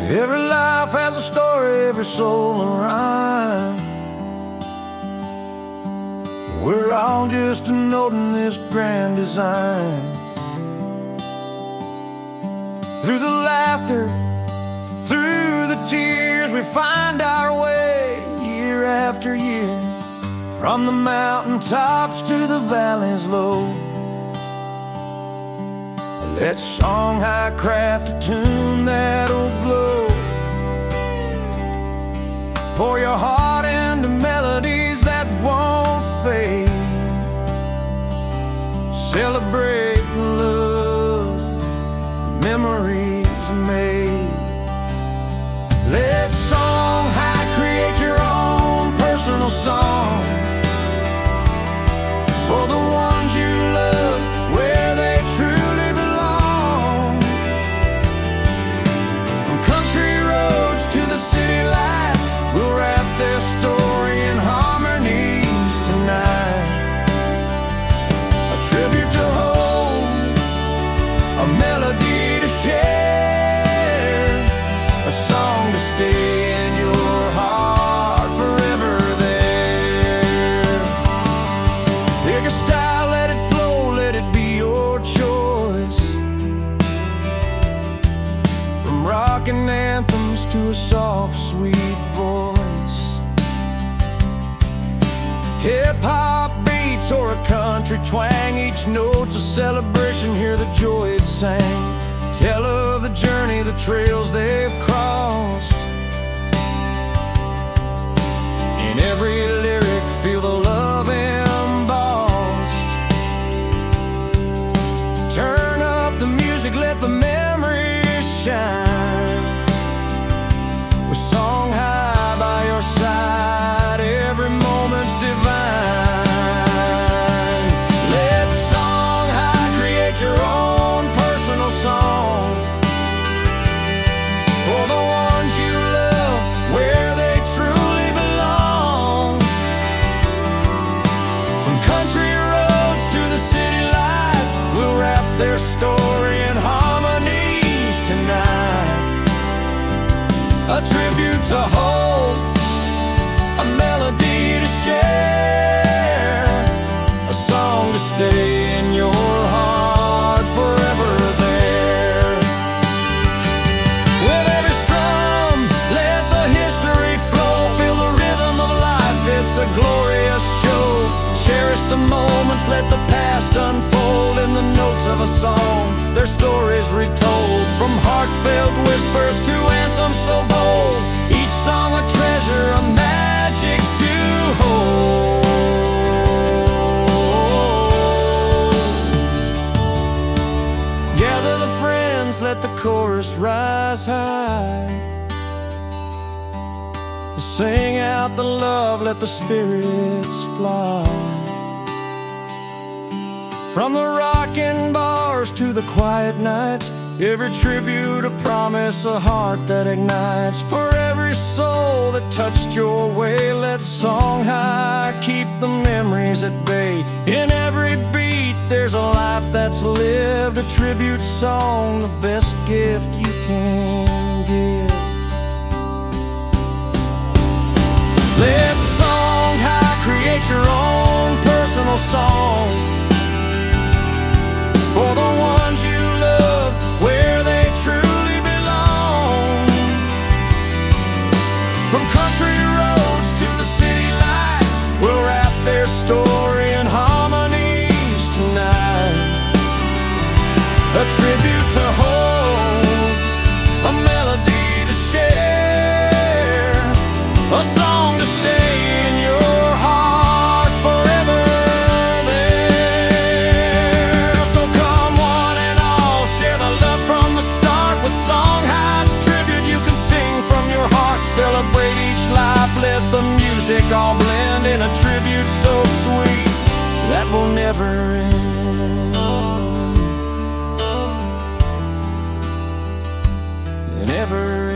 Every life has a story, every soul a rhyme. We're all just a note in this grand design. Through the laughter, through the tears, we find our way year after year. From the mountain tops to the valleys low, let Songhai craft a tune that'll glow. Pour your heart into melodies that won't fade. Celebrate the love, the memories made. Let Songhai create your own personal song for the ones you love, where they truly belong. From country roads to the city lights, we'll wrap their story in harmonies tonight. A tribute to hope, a melody to share, a song to stay in your heart forever there. Pick a style, let it flow, let it be your choice. From rockin' anthems to a soft, sweet voice, hip-hop beats or a country twang, each note's a celebration, hear the joy it sang. Tell of the journey, the trails they've crossed. In every lyric, feel the love embossed. Turn up the music, let the memories shine. With Songhai by your side, every moment's divine. Let Songhai create your own personal song for the ones you love, where they truly belong. From country roads to the city lights, we'll wrap their story in harmonies tonight. A tribute to hope, a melody to share, a song to stay in your heart forever there. With every strum, let the history flow, feel the rhythm of life, it's a glorious show. Cherish the moments, let the past unfold in the notes of a song, their stories retold. From heartfelt whispers to anthems so bold, each song a treasure, a magic to hold. Gather the friends, let the chorus rise high. Sing out the love, let the spirits fly. From the rockin' bars to the quiet nights, every tribute a promise, a heart that ignites. For every soul that touched your way, let Songhai keep the memories at bay. In every beat there's a life that's lived, a tribute song, the best gift you can give. Let Songhai create your own personal song for the ones you love, where they truly belong. From country roads to the city lights, we'll wrap their story in harmonies tonight. A tribute to hope, a melody to share, a song to stay in your heart forever there. So come one and all, share the love from the start. With Songhai's tribute you can sing from your heart. Celebrate each life, let the music all blend in a tribute so sweet that will never end. Never